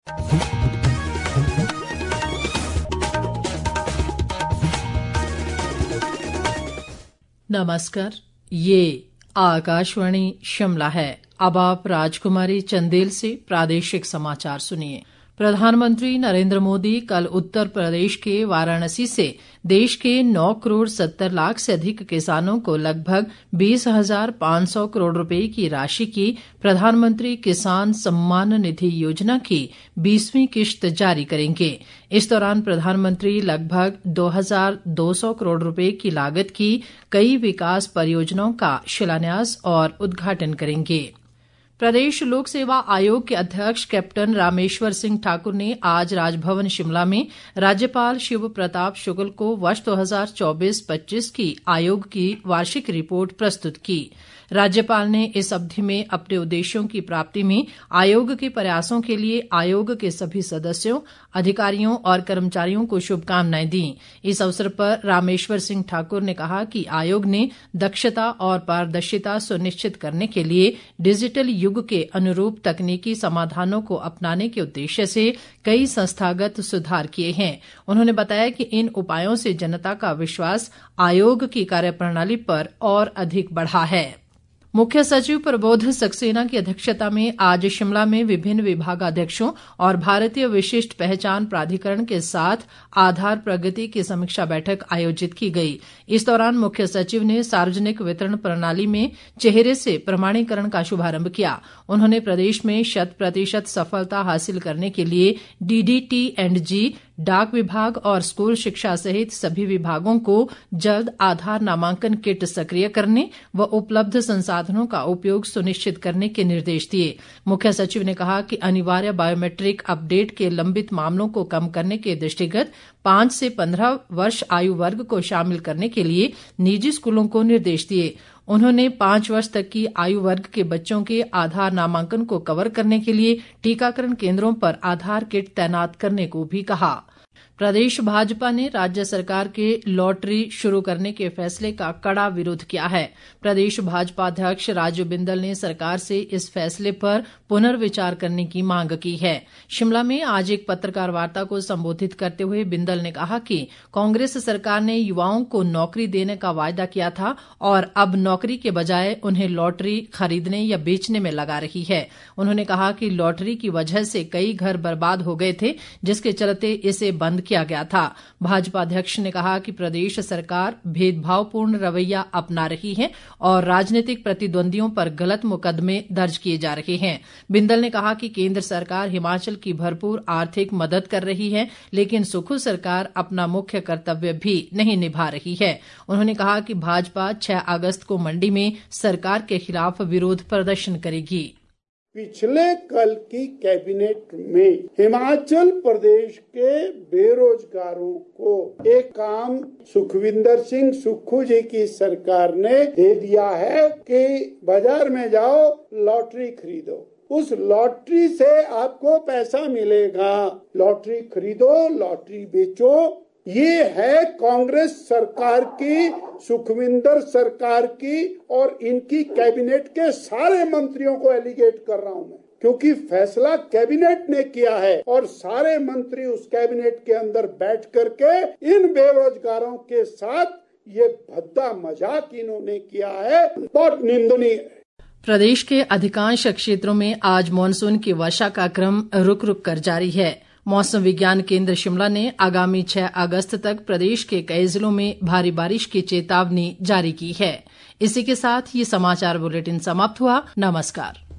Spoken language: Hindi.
नमस्कार, ये आकाशवाणी शिमला है। अब आप राजकुमारी चंदेल से प्रादेशिक समाचार सुनिए। प्रधानमंत्री नरेंद्र मोदी कल उत्तर प्रदेश के वाराणसी से देश के 9 करोड़ 70 लाख से अधिक किसानों को लगभग 20,500 करोड़ रुपए की राशि की प्रधानमंत्री किसान सम्मान निधि योजना की 20वीं किश्त जारी करेंगे। इस दौरान प्रधानमंत्री लगभग 2,200 करोड़ रुपए की लागत की कई विकास परियोजनाओं का शिलान्यास और उद्घाटन करेंगे। प्रदेश लोक सेवा आयोग के अध्यक्ष कैप्टन रामेश्वर सिंह ठाकुर ने आज राजभवन शिमला में राज्यपाल शिव प्रताप शुक्ल को वर्ष 2024-25 की आयोग की वार्षिक रिपोर्ट प्रस्तुत की। राज्यपाल ने इस अवधि में अपने उद्देश्यों की प्राप्ति में आयोग के प्रयासों के लिए आयोग के सभी सदस्यों, अधिकारियों और कर्मचारियों को शुभकामनाएं दी। इस अवसर पर रामेश्वर सिंह ठाकुर ने कहा कि आयोग ने दक्षता और पारदर्शिता सुनिश्चित करने के लिए डिजिटल युग के अनुरूप तकनीकी समाधानों को अपनाने के उद्देश्य से कई संस्थागत सुधार किए हैं। उन्होंने बताया कि इन उपायों से जनता का विश्वास आयोग की कार्यप्रणाली पर और अधिक बढ़ा है। मुख्य सचिव प्रबोध सक्सेना की अध्यक्षता में आज शिमला में विभिन्न विभागाध्यक्षों और भारतीय विशिष्ट पहचान प्राधिकरण के साथ आधार प्रगति की समीक्षा बैठक आयोजित की गई। इस दौरान मुख्य सचिव ने सार्वजनिक वितरण प्रणाली में चेहरे से प्रमाणीकरण का शुभारंभ किया। उन्होंने प्रदेश में 100% सफलता हासिल करने के लिए DDT&G, डाक विभाग और स्कूल शिक्षा सहित सभी विभागों को जल्द आधार नामांकन किट सक्रिय करने व उपलब्ध संसाधनों का उपयोग सुनिश्चित करने के निर्देश दिए। मुख्य सचिव ने कहा कि अनिवार्य बायोमेट्रिक अपडेट के लंबित मामलों को कम करने के दृष्टिगत 5 से 15 वर्ष आयु वर्ग को शामिल करने के लिए निजी स्कूलों को निर्देश दिए। उन्होंने 5 वर्ष तक की आयु वर्ग के बच्चों के आधार नामांकन को कवर करने के लिए टीकाकरण केंद्रों पर आधार किट तैनात करने को भी कहा। प्रदेश भाजपा ने राज्य सरकार के लॉटरी शुरू करने के फैसले का कड़ा विरोध किया है। प्रदेश भाजपा अध्यक्ष राजीव बिंदल ने सरकार से इस फैसले पर पुनर्विचार करने की मांग की है। शिमला में आज एक पत्रकार वार्ता को संबोधित करते हुए बिंदल ने कहा कि कांग्रेस सरकार ने युवाओं को नौकरी देने का वायदा किया था और अब नौकरी के बजाय उन्हें लॉटरी खरीदने या बेचने में लगा रही है। उन्होंने कहा कि लॉटरी की वजह से कई घर बर्बाद हो गए थे, जिसके चलते इसे बंद किया गया था। भाजपा अध्यक्ष ने कहा कि प्रदेश सरकार भेदभावपूर्ण रवैया अपना रही है और राजनीतिक प्रतिद्वंदियों पर गलत मुकदमे दर्ज किए जा रहे हैं। बिंदल ने कहा कि केंद्र सरकार हिमाचल की भरपूर आर्थिक मदद कर रही है, लेकिन सुक्खू सरकार अपना मुख्य कर्तव्य भी नहीं निभा रही है। उन्होंने कहा कि भाजपा 6 अगस्त को मंडी में सरकार के खिलाफ विरोध प्रदर्शन करेगी। पिछले कल की कैबिनेट में हिमाचल प्रदेश के बेरोजगारों को एक काम सुखविंदर सिंह सुक्खू जी की सरकार ने दे दिया है कि बाजार में जाओ, लॉटरी खरीदो, उस लॉटरी से आपको पैसा मिलेगा, लॉटरी खरीदो, लॉटरी बेचो। ये है कांग्रेस सरकार की, सुखविंदर सरकार की और इनकी कैबिनेट के सारे मंत्रियों को एलिगेट कर रहा हूं मैं, क्योंकि फैसला कैबिनेट ने किया है और सारे मंत्री उस कैबिनेट के अंदर बैठ करके इन बेरोजगारों के साथ ये भद्दा मजाक इन्होंने किया है, बहुत निंदनीय है। प्रदेश के अधिकांश क्षेत्रों में आज मानसून की वर्षा का क्रम रुक रुक कर जारी है। मौसम विज्ञान केंद्र शिमला ने आगामी 6 अगस्त तक प्रदेश के कई जिलों में भारी बारिश की चेतावनी जारी की है। इसी के साथ ये समाचार बुलेटिन समाप्त हुआ। नमस्कार।